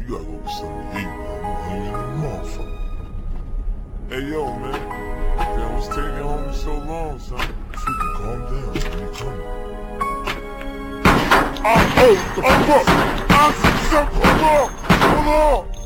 gotta go to 78, man. I'm hungry in the motherfucker. Hey, yo, man. Damn, what's taking homie so long, son? Freaking calm down, man. You coming? Hold on.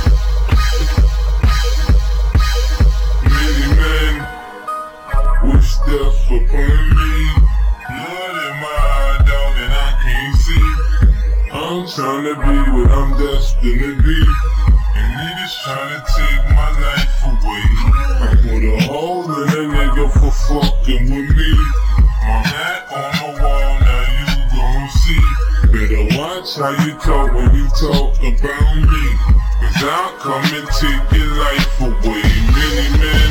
Many men wish death upon me. Blood in my eye, dog, and I can't see. I'm tryna be what I'm destined to be, and niggas tryna take my life away. I put a hole in a nigga for fucking with me. My hat on the wall, now you gon' see. Better watch how you talk when you talk about me, cause I'll come and take your life away. Many men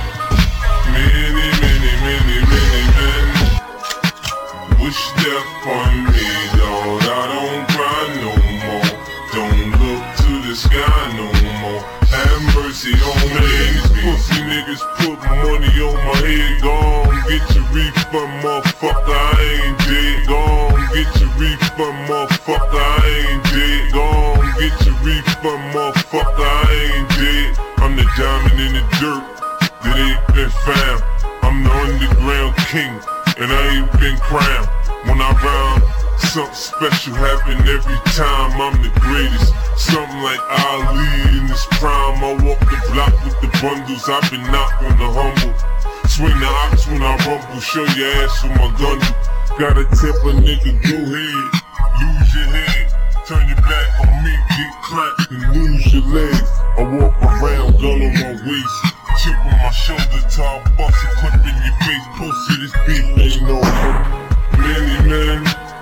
wish death on me, Lord. I don't cry no more. Don't look to the sky no more. Have mercy on me. Pussy niggas put money on my head. Gone, get your refund, motherfucker. I ain't dead. Gone, get your refund, motherfucker. I ain't dead. Gone, get your refund, motherfucker. I ain't dead. I'm the diamond in the dirt that ain't been found. I'm the underground king, and I ain't been crowned. When I rhyme, something special happen every time. I'm the greatest, something like Ali in his prime. I walk the block with the bundles, I've been knocked on the humble. Swing the ox when I rumble, show your ass with my gun. Gotta tip a nigga, go ahead, lose your head. Turn your back on me, get clapped and lose your legs. I walk around, gun on my waist, chip on my shoulder, top, bust a clip in your face. Pussy, this beat ain't no hope. Many men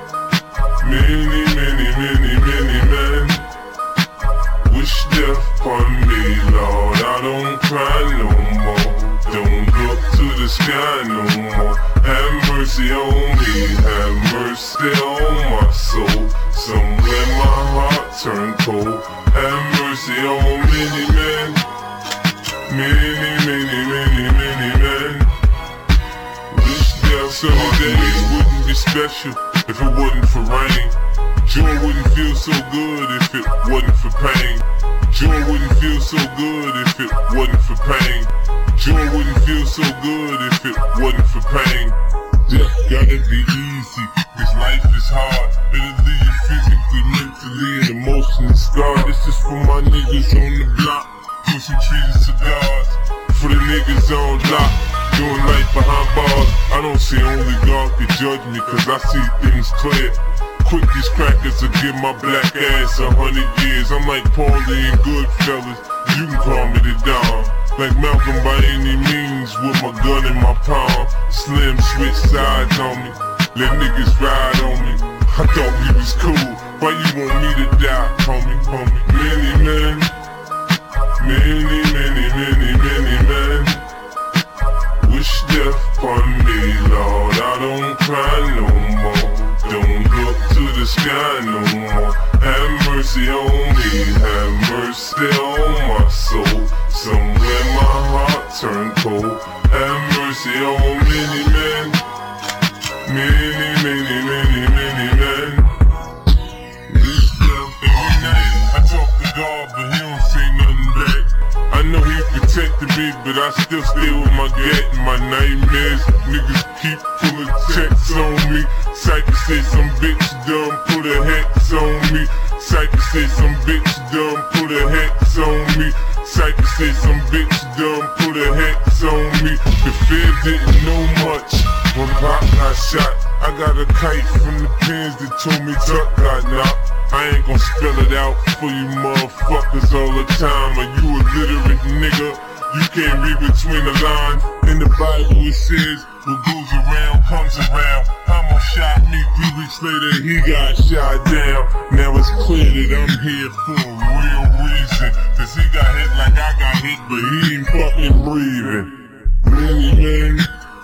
wish death upon me, Lord. I don't cry no more. Don't look to the sky no more. Have mercy on me, have mercy on my soul. Somewhere my heart turned cold. Have mercy on many men. Sunny days wouldn't be special if it wasn't for rain. Joy wouldn't feel so good if it wasn't for pain. Joy wouldn't feel so good if it wasn't for pain. Joy wouldn't feel so good if it wasn't for pain. Death gotta be easy, this life is hard. It'll leave you physically, mentally, and emotionally scarred. This is for my niggas on the block, pushing trees and cigars. For the niggas on lock, doing life behind bars. I don't see only God can judge me, cause I see things clear. Quick as crackers to give my black ass 100 years. I'm like Paulie and Goodfellas, you can call me the Don. Like Malcolm by any means, with my gun in my palm. Slim switch sides on me, let niggas ride on me. I thought we was cool, why you want me to die, homie? Many men wish death upon me, Lord. I don't cry no more. Don't look to the sky no more. Have mercy on me, have mercy on my soul. Somewhere my heart turned cold. Have mercy on many men. Wish death every night. I talk to God, but he don't say nothing back. I know he protected me, but I still stay with my gat and my nightmares. Niggas keep pulling checks on me. Psychic say some bitch done put a hex on me. Psychic say some bitch done put a hex on me. Psychic say some bitch done put a hex on me. The feds didn't know much when Pop got shot. I got a kite from the pins that told me Tuck got knocked. I ain't gon' spell it out for you motherfuckers all the time. Are you illiterate nigga? You can't read between the lines. In the Bible it says, what goes around comes around. Homo shot me, 3 weeks later he got shot down. Now it's clear that I'm here for a real reason, cause he got hit like I got hit, but he ain't fucking breathing. Many men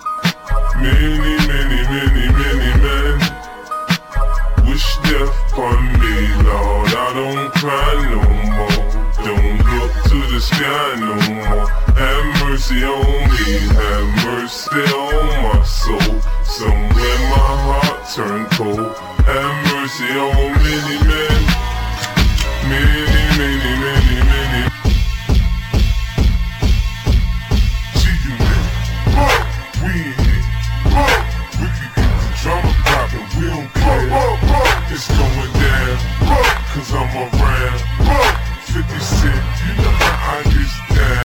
wish death upon me, Lord. I don't cry no more. Don't look to the sky no more. Have mercy on me, have mercy on my soul. Somewhere my heart turned cold. Have mercy on many men. down, cause I'm around. 50 Cent, you know how I get down.